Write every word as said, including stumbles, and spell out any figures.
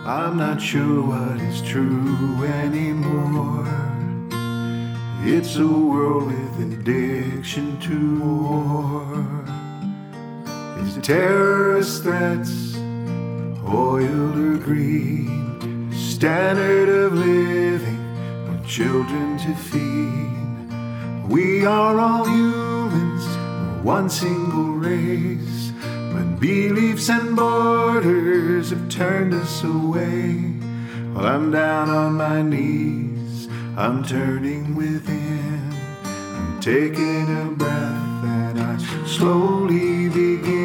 I'm not sure what is true anymore. It's a world with addiction to war. Is it terrorist threats, oil or greed? Standard of living for children to feed. We are all humans, we're one single race, but beliefs and borders have turned us away. While I'm down on my knees, I'm turning within. I'm taking a breath and I slowly begin